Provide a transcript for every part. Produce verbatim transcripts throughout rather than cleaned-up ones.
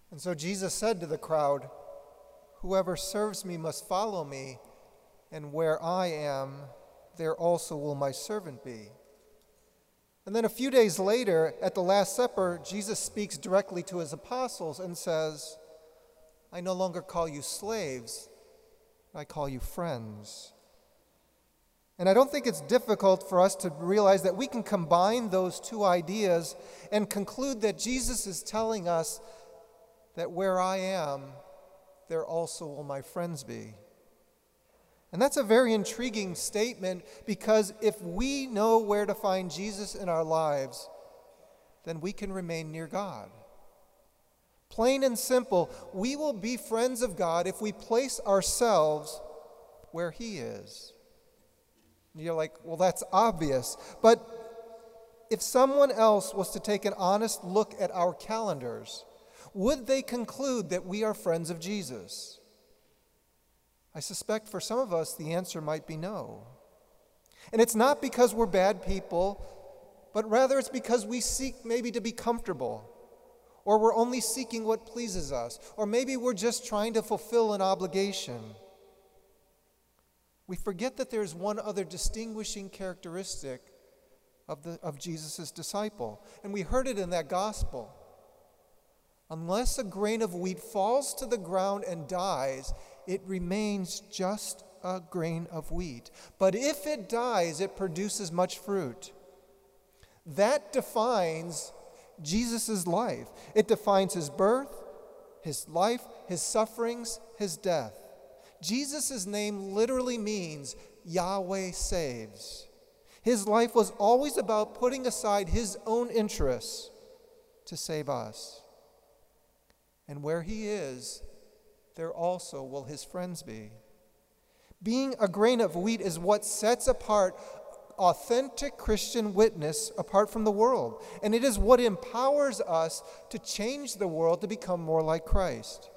And so Jesus said to the crowd, "Whoever serves me must follow me, and where I am, there also will my servant be." And then a few days later, at the Last Supper, Jesus speaks directly to his apostles and says, "I no longer call you slaves, I call you friends." And I don't think it's difficult for us to realize that we can combine those two ideas and conclude that Jesus is telling us that where I am, there also will my friends be. And that's a very intriguing statement, because if we know where to find Jesus in our lives, then we can remain near God. Plain and simple, we will be friends of God if we place ourselves where he is. And you're like, well, that's obvious. But if someone else was to take an honest look at our calendars, would they conclude that we are friends of Jesus? I suspect for some of us the answer might be no. And it's not because we're bad people, but rather it's because we seek maybe to be comfortable, or we're only seeking what pleases us, or maybe we're just trying to fulfill an obligation. We forget that there's one other distinguishing characteristic of, the, of Jesus' disciple, and we heard it in that gospel. Unless a grain of wheat falls to the ground and dies, it remains just a grain of wheat. But if it dies, it produces much fruit. That defines Jesus' life. It defines his birth, his life, his sufferings, his death. Jesus' name literally means Yahweh saves. His life was always about putting aside his own interests to save us. And where he is, there also will his friends be. Being a grain of wheat is what sets apart authentic Christian witness apart from the world. And it is what empowers us to change the world to become more like Christ.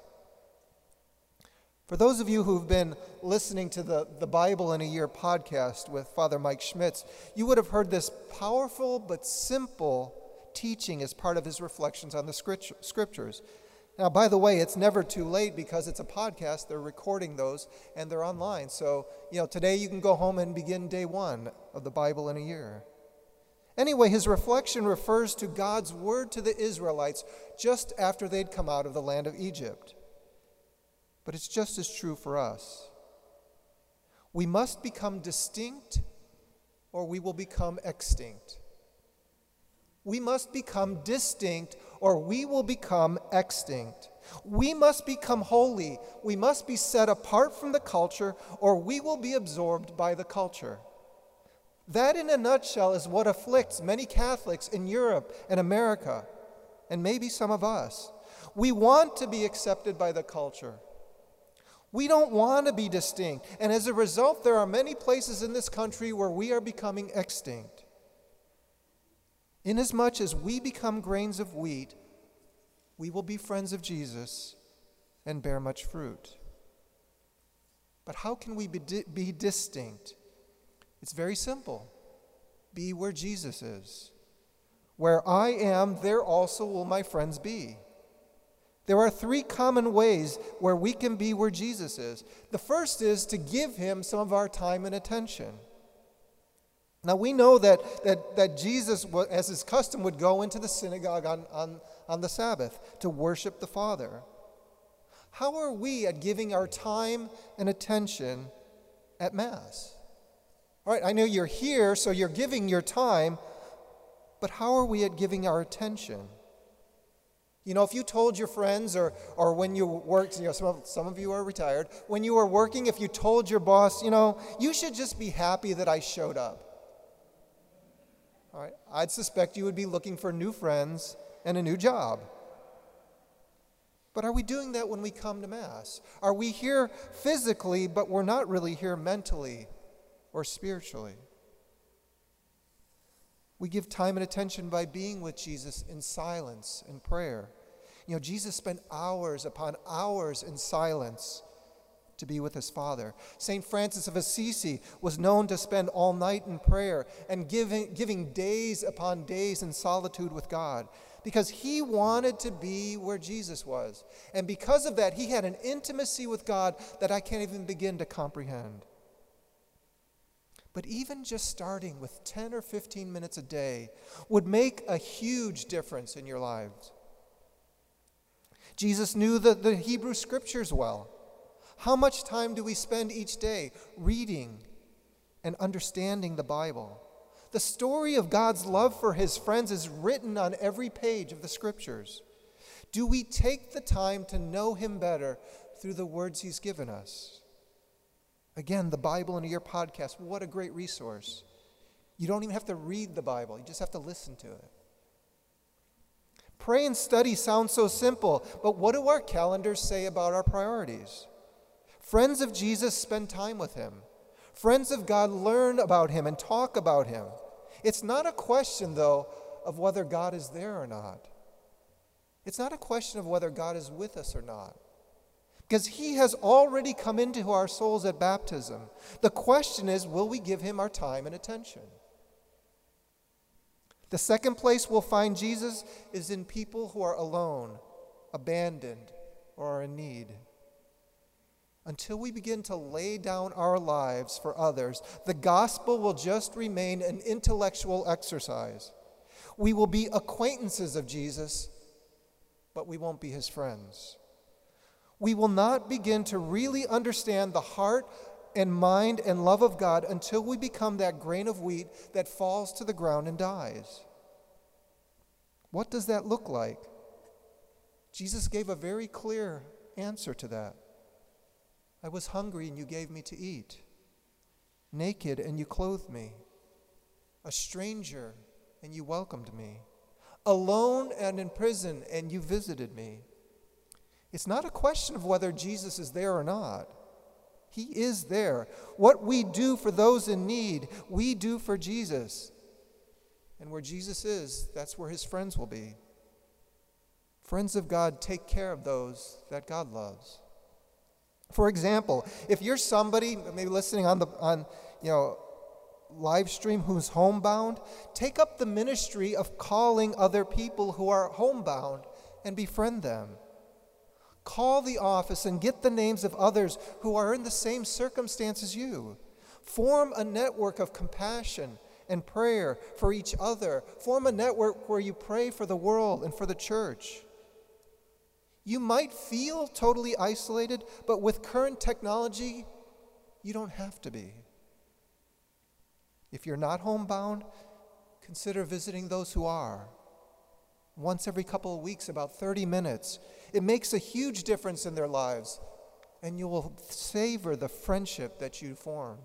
For those of you who've been listening to the, the Bible in a Year podcast with Father Mike Schmitz, you would have heard this powerful but simple teaching as part of his reflections on the scriptures. Now, by the way, it's never too late because it's a podcast. They're recording those, and they're online. So, you know, today you can go home and begin day one of the Bible in a Year. Anyway, his reflection refers to God's word to the Israelites just after they'd come out of the land of Egypt. But it's just as true for us. We must become distinct, or we will become extinct. We must become distinct, or we will become extinct. We must become holy. We must be set apart from the culture, or we will be absorbed by the culture. That, in a nutshell, is what afflicts many Catholics in Europe and America, and maybe some of us. We want to be accepted by the culture. We don't want to be distinct, and as a result, there are many places in this country where we are becoming extinct. Inasmuch as we become grains of wheat, we will be friends of Jesus and bear much fruit. But how can we be, di- be distinct? It's very simple. Be where Jesus is. Where I am, there also will my friends be. There are three common ways where we can be where Jesus is. The first is to give him some of our time and attention. Now, we know that, that, that Jesus, as his custom, would go into the synagogue on, on, on the Sabbath to worship the Father. How are we at giving our time and attention at Mass? All right, I know you're here, so you're giving your time, but how are we at giving our attention? You know, if you told your friends, or or when you worked, you know, some of, some of you are retired, when you were working, if you told your boss, you know, you should just be happy that I showed up. All right, I'd suspect you would be looking for new friends and a new job. But are we doing that when we come to Mass? Are we here physically, but we're not really here mentally or spiritually? We give time and attention by being with Jesus in silence and prayer. You know, Jesus spent hours upon hours in silence to be with his Father. Saint Francis of Assisi was known to spend all night in prayer and giving, giving days upon days in solitude with God because he wanted to be where Jesus was. And because of that, he had an intimacy with God that I can't even begin to comprehend. But even just starting with ten or fifteen minutes a day would make a huge difference in your lives. Jesus knew the, the Hebrew Scriptures well. How much time do we spend each day reading and understanding the Bible? The story of God's love for his friends is written on every page of the Scriptures. Do we take the time to know him better through the words he's given us? Again, the Bible in your podcast, what a great resource. You don't even have to read the Bible, you just have to listen to it. Pray and study sounds so simple, but what do our calendars say about our priorities? Friends of Jesus spend time with him. Friends of God learn about him and talk about him. It's not a question, though, of whether God is there or not. It's not a question of whether God is with us or not. Because he has already come into our souls at baptism. The question is, will we give him our time and attention? The second place we'll find Jesus is in people who are alone, abandoned, or are in need. Until we begin to lay down our lives for others, the gospel will just remain an intellectual exercise. We will be acquaintances of Jesus, but we won't be his friends. We will not begin to really understand the heart and mind and love of God until we become that grain of wheat that falls to the ground and dies. What does that look like? Jesus gave a very clear answer to that. I was hungry and you gave me to eat. Naked and you clothed me. A stranger and you welcomed me. Alone and in prison and you visited me. It's not a question of whether Jesus is there or not. He is there. What we do for those in need, we do for Jesus. And where Jesus is, that's where his friends will be. Friends of God take care of those that God loves. For example, if you're somebody maybe listening on the on you know live stream who's homebound, take up the ministry of calling other people who are homebound and befriend them. Call the office and get the names of others who are in the same circumstance as you. Form a network of compassion and prayer for each other. Form a network where you pray for the world and for the church. You might feel totally isolated, but with current technology, you don't have to be. If you're not homebound, consider visiting those who are. Once every couple of weeks, about thirty minutes. It makes a huge difference in their lives, and you will savor the friendship that you form.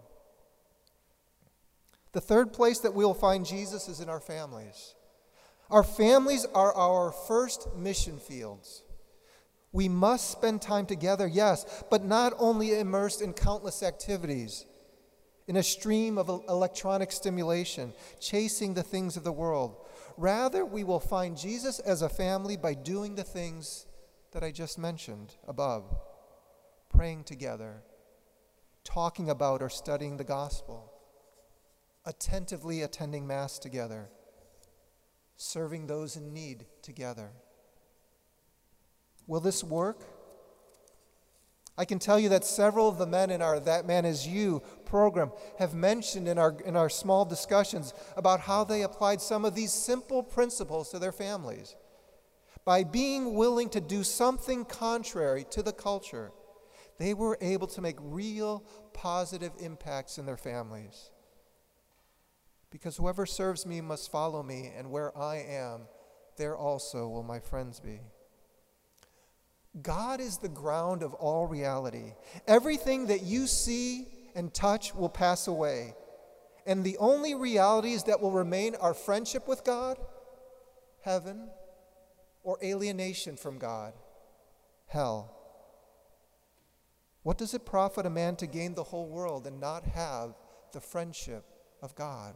The third place that we will find Jesus is in our families. Our families are our first mission fields. We must spend time together, yes, but not only immersed in countless activities, in a stream of electronic stimulation, chasing the things of the world. Rather, we will find Jesus as a family by doing the things that I just mentioned above. Praying together, talking about or studying the gospel, attentively attending Mass together, serving those in need together. Will this work? I can tell you that several of the men in our That Man Is You program have mentioned in our, in our small discussions about how they applied some of these simple principles to their families. By being willing to do something contrary to the culture, they were able to make real positive impacts in their families. Because whoever serves me must follow me, and where I am, there also will my friends be. God is the ground of all reality. Everything that you see and touch will pass away. And the only realities that will remain are friendship with God, heaven, or alienation from God, hell. What does it profit a man to gain the whole world and not have the friendship of God?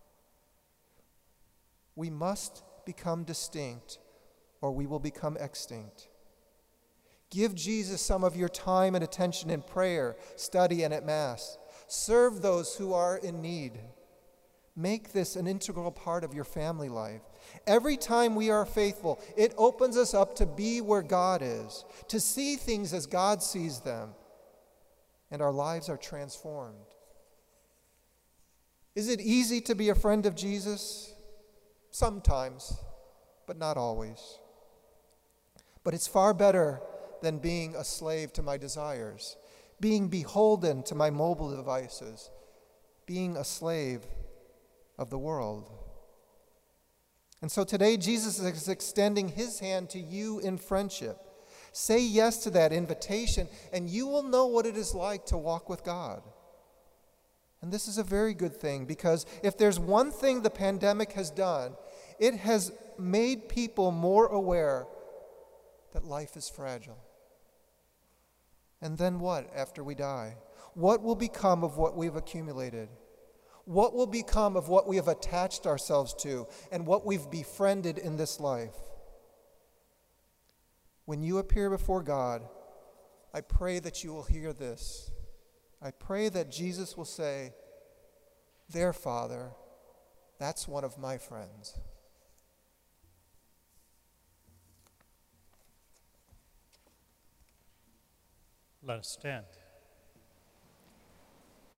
We must become distinct, or we will become extinct. Give Jesus some of your time and attention in prayer, study, and at Mass. Serve those who are in need. Make this an integral part of your family life. Every time we are faithful, it opens us up to be where God is, to see things as God sees them, and our lives are transformed. Is it easy to be a friend of Jesus? Sometimes, but not always. But it's far better than being a slave to my desires, being beholden to my mobile devices, being a slave of the world. And so today, Jesus is extending his hand to you in friendship. Say yes to that invitation, and you will know what it is like to walk with God. And this is a very good thing, because if there's one thing the pandemic has done, it has made people more aware that life is fragile. And then what after we die? What will become of what we've accumulated? What will become of what we have attached ourselves to and what we've befriended in this life? When you appear before God, I pray that you will hear this. I pray that Jesus will say, "There, Father, that's one of my friends." Let us stand.